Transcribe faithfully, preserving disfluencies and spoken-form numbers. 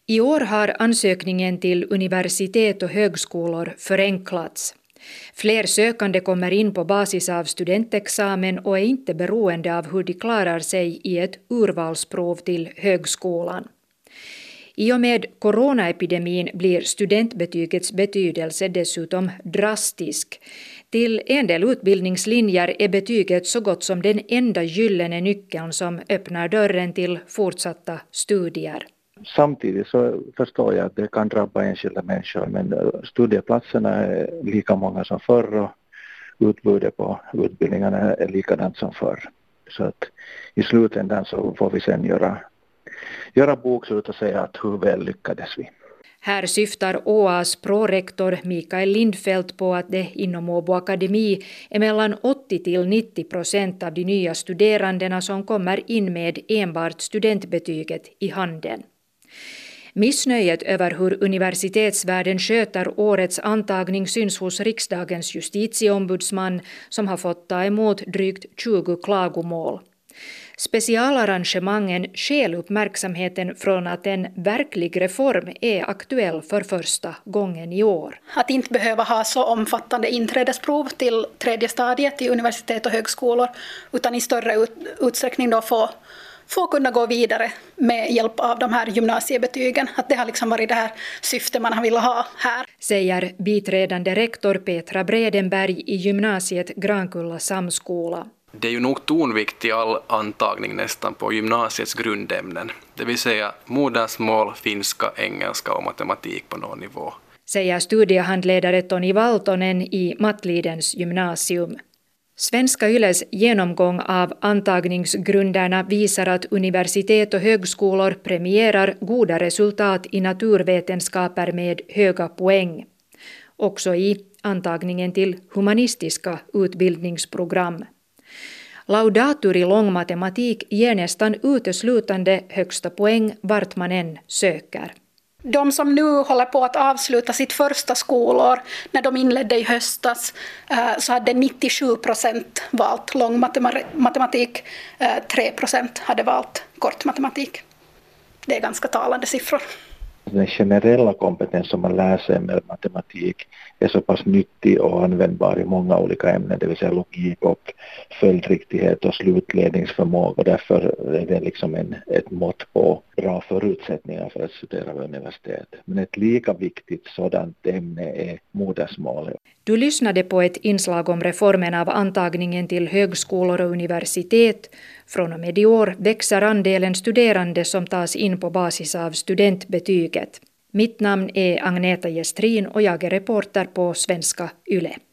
I år har ansökningen till universitet och högskolor förenklats. Fler sökande kommer in på basis av studentexamen och är inte beroende av hur de klarar sig i ett urvalsprov till högskolan. I och med coronaepidemin blir studentbetygets betydelse dessutom drastisk. Till en del utbildningslinjer är betyget så gott som den enda gyllene nyckeln som öppnar dörren till fortsatta studier. Samtidigt så förstår jag att det kan drabba enskilda människor, men studieplatserna är lika många som förr och utbudet på utbildningarna är likadant som förr. Så att i slutändan så får vi sen göra, göra bokslut och säga att hur väl lyckades vi. Här syftar Å A:s prorektor Mikael Lindfelt på att det inom Åbo Akademi är mellan åttio till nittio procent av de nya studerandena som kommer in med enbart studentbetyget i handen. Missnöjet över hur universitetsvärlden sköter årets antagning syns hos riksdagens justitieombudsman som har fått ta emot drygt tjugo klagomål. Specialarrangemangen stjäl uppmärksamheten från att en verklig reform är aktuell för första gången i år. Att inte behöva ha så omfattande inträdesprov till tredje stadiet i universitet och högskolor utan i större ut- utsträckning då få, få kunna gå vidare med hjälp av de här gymnasiebetygen. Att det har liksom varit det här syftet man har velat ha här. Säger biträdande rektor Petra Bredenberg i gymnasiet Grankulla samskola. Det är ju nog tonvikt i all antagning nästan på gymnasiets grundämnen, det vill säga modersmål, finska, engelska och matematik på någon nivå. Säger studiehandledare Toni Valtonen i Mattlidens gymnasium. Svenska Yles genomgång av antagningsgrunderna visar att universitet och högskolor premierar goda resultat i naturvetenskaper med höga poäng. Också i antagningen till humanistiska utbildningsprogram. Laudatur i långmatematik ger nästan uteslutande högsta poäng vart man än söker. De som nu håller på att avsluta sitt första skolår, när de inledde i höstas, så hade nittiosju procent valt långmatematik, tre procent hade valt kortmatematik. Det är ganska talande siffror. Den generella kompetens som man lär sig med matematik är så pass nyttig och användbar i många olika ämnen, det vill säga logik och följdriktighet och slutledningsförmåga. Därför är det liksom en, ett mått på bra förutsättningar för att studera vid universitet. Men ett lika viktigt sådant ämne är modersmål. Du lyssnade på ett inslag om reformen av antagningen till högskolor och universitet. Från och med i år växer andelen studerande som tas in på basis av studentbetyget. Mitt namn är Agneta Gestrin och jag är reporter på Svenska Yle.